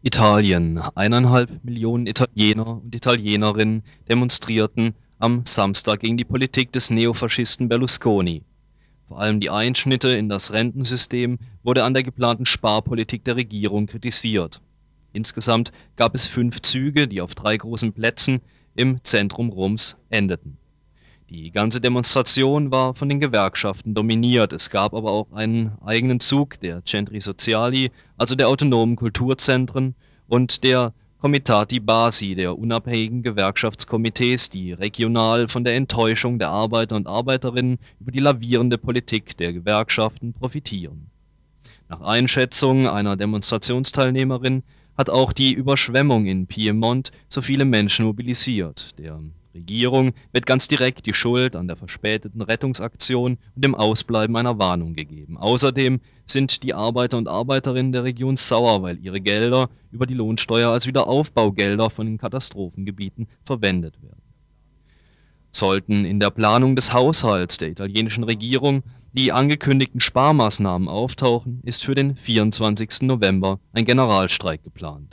Italien. 1,5 Millionen Italiener und Italienerinnen demonstrierten am Samstag gegen die Politik des Neofaschisten Berlusconi. Vor allem die Einschnitte in das Rentensystem wurde an der geplanten Sparpolitik der Regierung kritisiert. Insgesamt gab es 5 Züge, die auf 3 großen Plätzen im Zentrum Roms endeten. Die ganze Demonstration war von den Gewerkschaften dominiert. Es gab aber auch einen eigenen Zug der Centri Sociali, also der autonomen Kulturzentren, und der Comitati Basi, der unabhängigen Gewerkschaftskomitees, die regional von der Enttäuschung der Arbeiter und Arbeiterinnen über die lavierende Politik der Gewerkschaften profitieren. Nach Einschätzung einer Demonstrationsteilnehmerin hat auch die Überschwemmung in Piemont so viele Menschen mobilisiert. Der Regierung wird ganz direkt die Schuld an der verspäteten Rettungsaktion und dem Ausbleiben einer Warnung gegeben. Außerdem sind die Arbeiter und Arbeiterinnen der Region sauer, weil ihre Gelder über die Lohnsteuer als Wiederaufbaugelder von den Katastrophengebieten verwendet werden. Sollten in der Planung des Haushalts der italienischen Regierung die angekündigten Sparmaßnahmen auftauchen, ist für den 24. November ein Generalstreik geplant.